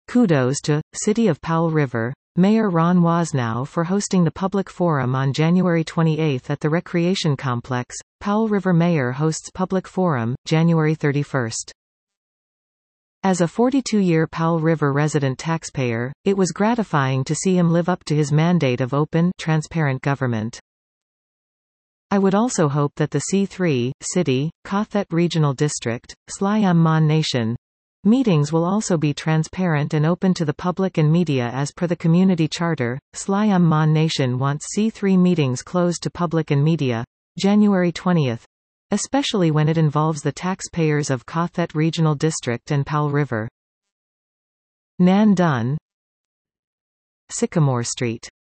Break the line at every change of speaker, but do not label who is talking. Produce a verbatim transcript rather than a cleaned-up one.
Kudos to City of Powell River Mayor Ron Wasnow for hosting the public forum on January twenty-eighth at the Recreation Complex. Powell River Mayor hosts public forum, January thirty-first. As a forty-two-year Powell River resident taxpayer, it was gratifying to see him live up to his mandate of open, transparent government. I would also hope that the C three, City, Cothet Regional District, Sliam Mon Nation meetings will also be transparent and open to the public and media as per the community charter. Sliam Mon Nation wants C three meetings closed to public and media, January twentieth, especially when it involves the taxpayers of Cothet Regional District and Powell River. Nan Dun, Sycamore Street.